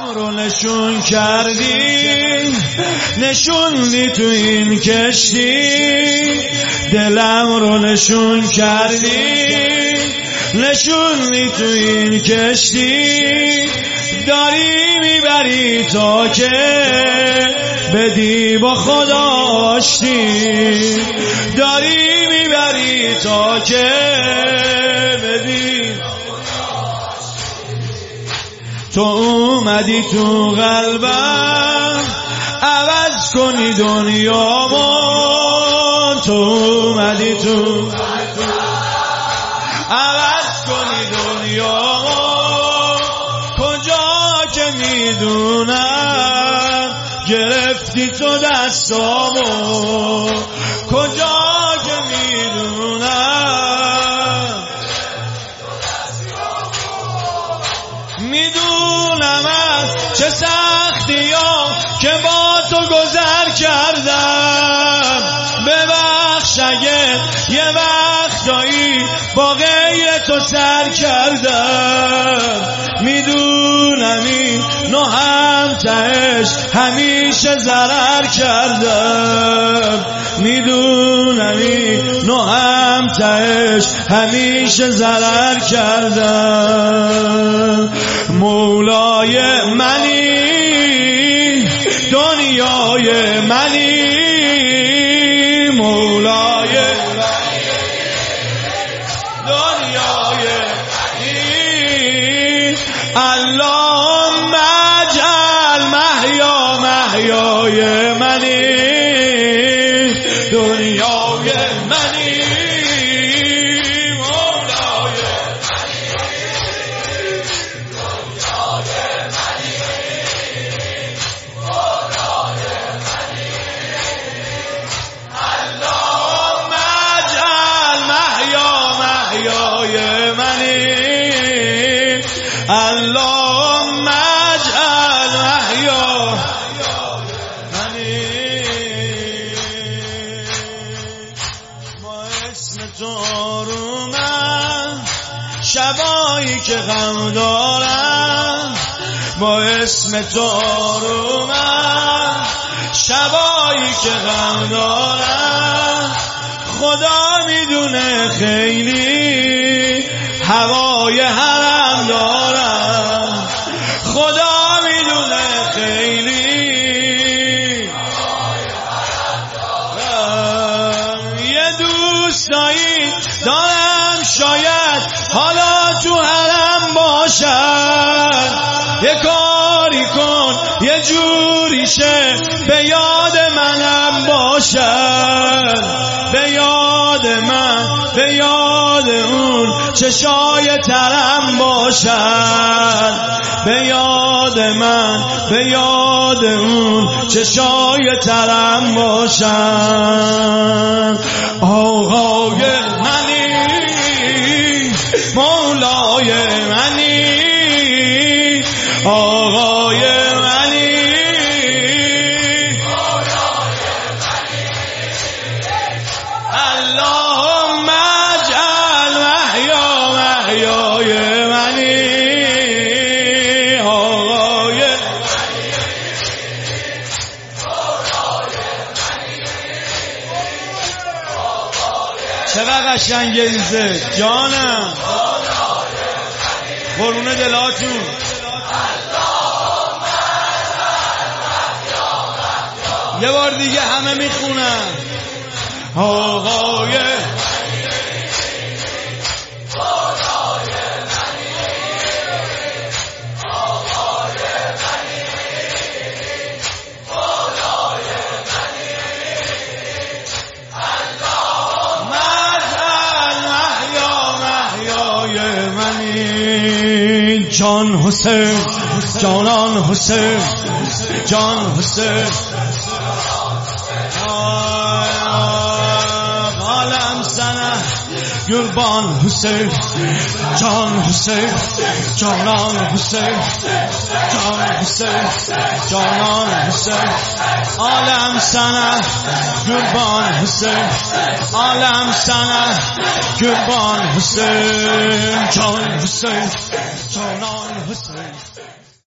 رو نشون کردی، نشوندی تو این کشتی. دلم رو نشون کردی، نشوندی تو این کشتی. داری میبری تا که بدی با خدا آشتی. داری میبری تا که بدی. تو اومدی تو قلبم عوض کنی دنیامون. تو اومدی تو عوض کنی دنیامون. کجا که میدونم گرفتی تو دستامو. کجا که میدونم، میدونم از چه سختی ها که با تو گذر کردم. ببخش اگه یه وقتایی با غیر تو سر کردم. میدونم این نو هم تهش همیشه ضرر کردم. میدونم این نو هم تهش همیشه ضرر کردم. مولای منی، دنیای منی. مولای دنیای منی. اللهم اجعل محیا محیای منی. دنیای منی. اللهم اجعل محیا منی. با اسم تو آرومم شبایی که غم دارم. با اسم تو آرومم شبایی که غم دارم. خدا میدونه خیلی هوای حرم دارم. خدا میدونه خیلی هوای حرم دارم. یه دوستایی دارم شاید حالا تو حرم باشن. یه کاری کن یه جوری شه به یاد منم باشن. به یاد من، به یاد اون چشای ترم باشن. به یاد من، به یاد اون چشای ترم باشن. آقای منی، مولای منی. آقای منی، اللهم اجعل محیا محیای منی. آقای چقدر قشنگه ایزه جانم. قربون دلاتون. یه بار دیگه همه میخونن. آقای جان حسین، جانان حسین، جان حسین. عالم سنه قربان حسین، جان حسین، جانان حسین، جان حسین، جانان حسین. عالم سنه قربان حسین، عالم سنه قربان حسین، جان حسین، جانان حسین.